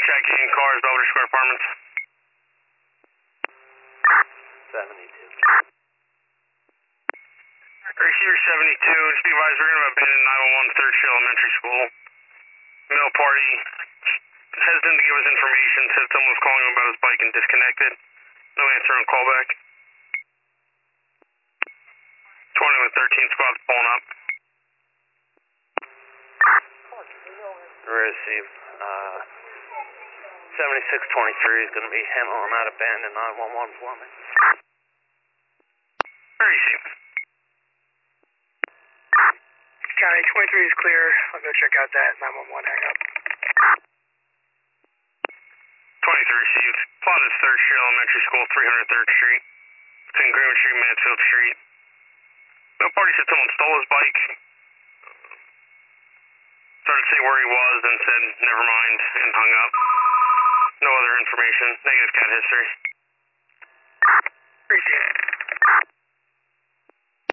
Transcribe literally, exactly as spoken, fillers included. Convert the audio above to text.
checking cars, Belvedere Square Apartments. seventy-two. Receiver seventy-two, just be advised we're going to abandon nine one one Third Street Elementary School. Male party hesitant to give us information, said someone was calling him about his bike and disconnected. No answer on callback. twenty-one thirteen squad's pulling up. Receive. Uh, seventy-six twenty-three is going to be handling that abandoned nine one one for me. Receive. County twenty-three is clear. I'll go check out that nine one one hang up. twenty-three received. Plot is Third Street Elementary School, three hundred third Street. Between Greenwood Street and Mansfield Street. No party said someone stole his bike. Started to say where he was and said never mind and hung up. No other information. Negative cat history. Appreciate it.